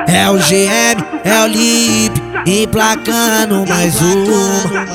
É o GM, é o Lipe, emplacando mais uma.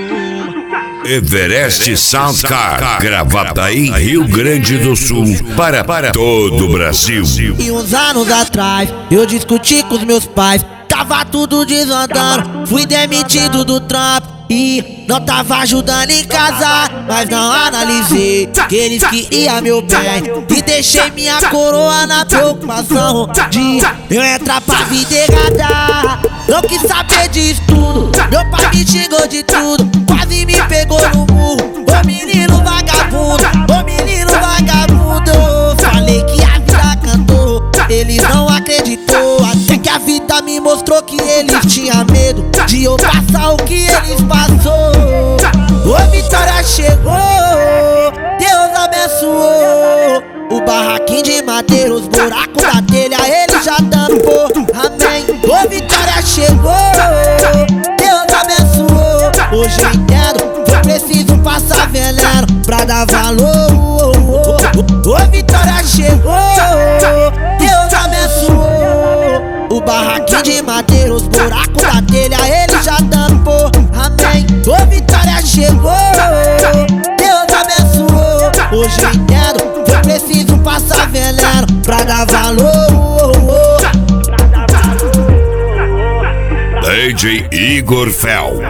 Everest Soundcar, gravada em Rio Grande do Sul para todo o Brasil. E uns anos atrás eu discuti com os meus pais, tava tudo desandando, fui demitido do trampo e não tava ajudando em casa, mas não analisei que eles queriam meu bem e deixei minha coroa na preocupação de eu entrar pra vida errada. Não quis saber disso tudo, meu pai me xingou de tudo, quase me pegou no murro. Ô menino vagabundo, ô menino vagabundo, falei que a vida cantou, eles não acreditou, até que a vida me mostrou que eles tinham medo de eu passar o que eles passou. Ô vitória chegou, Deus abençoou, o barraquinho de madeira, os buracos da telha ele já tampou, amém. Ô vitória chegou, Deus abençoou, hoje eu entendo que eu preciso passar veneno pra dar valor. Ô vitória chegou, Deus abençoou, o barraquinho de madeira, os buracos da telha ele já tampou, amém. Ô vitória chegou, Deus abençoou, hoje eu entendo que eu preciso passar veneno pra dar valor. DJ Igor Fel.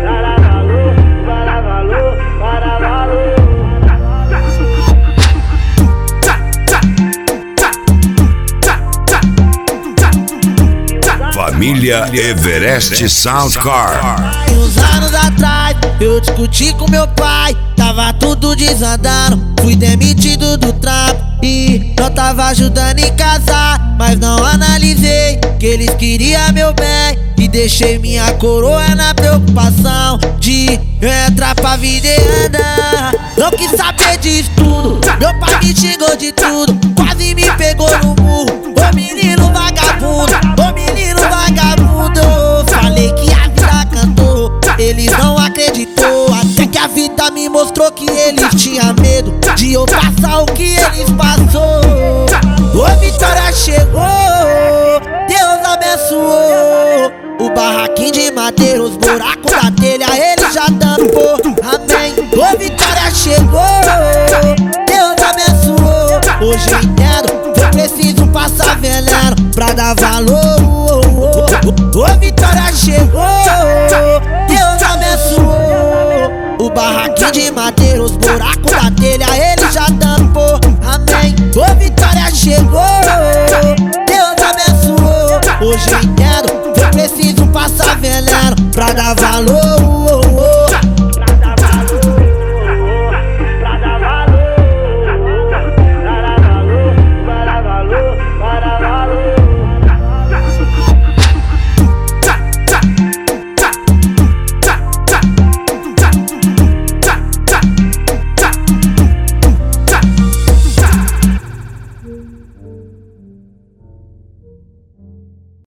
Família Everest Soundcar. Uns anos atrás eu discuti com meu pai, tava tudo desandando, fui demitido do trampo e não tava ajudando em casa, mas não analisei que eles queriam meu bem e deixei minha coroa na preocupação de eu entrar pra vida e andar. Não quis saber disso tudo, meu pai me xingou de tudo, quase me pegou no murro. Ô menino vagabundo, ô menino vagabundo, falei que a vida cantou, eles não acreditou, até que a vida me mostrou que eles tinham medo de eu passar o que eles passou. Ô vitória chegou, Deus abençoou, o barraquinho de madeira, os buracos da telha ele já tampou, amém. Ô vitória chegou, Deus abençoou, hoje eu entendo que eu preciso passar veneno pra dar valor. Ô vitória chegou, Deus abençoou, o barraquinho de madeira, os buracos da telha ele já tampou, amém. Ô vitória chegou, Deus abençoou, hoje eu entendo que eu preciso passar veneno pra dar valor.